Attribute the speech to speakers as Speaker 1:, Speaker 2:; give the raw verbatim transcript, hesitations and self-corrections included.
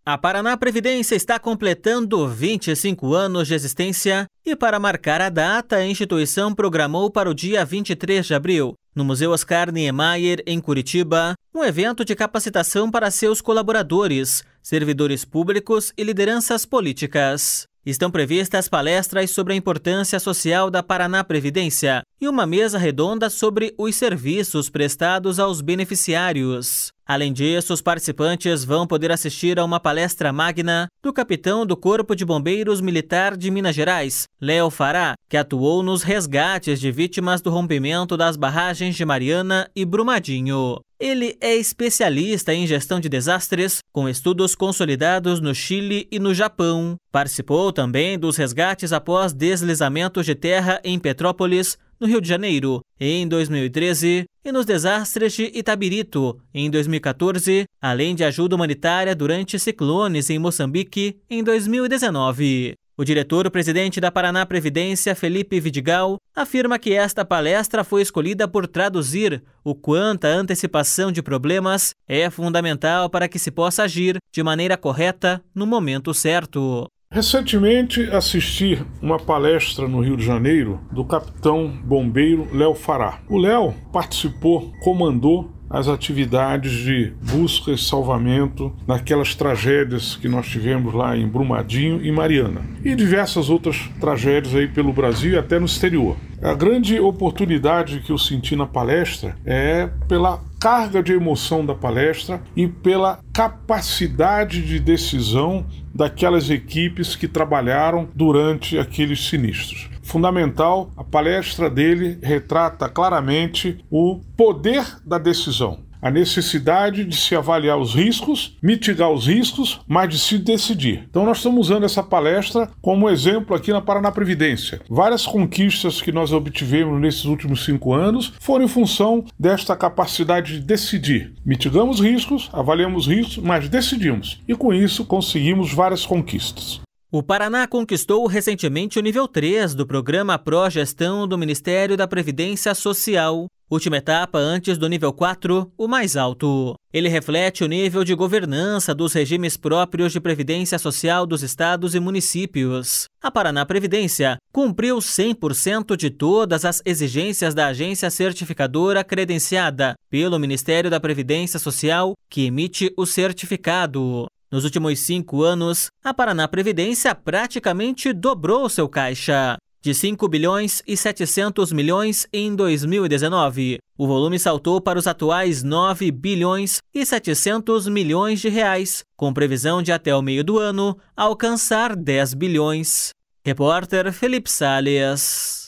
Speaker 1: A Paraná Previdência está completando vinte e cinco anos de existência e, para marcar a data, a instituição programou para o dia vinte e três de abril, no Museu Oscar Niemeyer, em Curitiba, um evento de capacitação para seus colaboradores, servidores públicos e lideranças políticas. Estão previstas palestras sobre a importância social da Paraná Previdência e uma mesa redonda sobre os serviços prestados aos beneficiários. Além disso, os participantes vão poder assistir a uma palestra magna do capitão do Corpo de Bombeiros Militar de Minas Gerais, Léo Fará, que atuou nos resgates de vítimas do rompimento das barragens de Mariana e Brumadinho. Ele é especialista em gestão de desastres, com estudos consolidados no Chile e no Japão. Participou também dos resgates após deslizamentos de terra em Petrópolis, no Rio de Janeiro, em dois mil e treze, e nos desastres de Itabirito, em dois mil e quatorze, além de ajuda humanitária durante ciclones em Moçambique, em dois mil e dezenove. O diretor-presidente da Paraná Previdência, Felipe Vidigal, afirma que esta palestra foi escolhida por traduzir o quanto a antecipação de problemas é fundamental para que se possa agir de maneira correta no momento certo.
Speaker 2: Recentemente assisti uma palestra no Rio de Janeiro do capitão bombeiro Léo Fará. O Léo participou, comandou as atividades de busca e salvamento naquelas tragédias que nós tivemos lá em Brumadinho e Mariana. E diversas outras tragédias aí pelo Brasil e até no exterior. A grande oportunidade que eu senti na palestra é pela carga de emoção da palestra e pela capacidade de decisão daquelas equipes que trabalharam durante aqueles sinistros. Fundamental, a palestra dele retrata claramente o poder da decisão, a necessidade de se avaliar os riscos, mitigar os riscos, mas de se decidir. Então nós estamos usando essa palestra como exemplo aqui na Paraná Previdência. Várias conquistas que nós obtivemos nesses últimos cinco anos foram em função desta capacidade de decidir. Mitigamos riscos, avaliamos riscos, mas decidimos. E com isso conseguimos várias conquistas.
Speaker 1: O Paraná conquistou recentemente o nível três do programa Pró-Gestão do Ministério da Previdência Social, última etapa antes do nível quatro, o mais alto. Ele reflete o nível de governança dos regimes próprios de previdência social dos estados e municípios. A Paraná Previdência cumpriu cem por cento de todas as exigências da agência certificadora credenciada pelo Ministério da Previdência Social, que emite o certificado. Nos últimos cinco anos, a Paraná Previdência praticamente dobrou seu caixa. De cinco bilhões e setecentos milhões em dois mil e dezenove, o volume saltou para os atuais nove bilhões e setecentos milhões de reais, com previsão de até o meio do ano alcançar dez bilhões. Repórter Felipe Salles.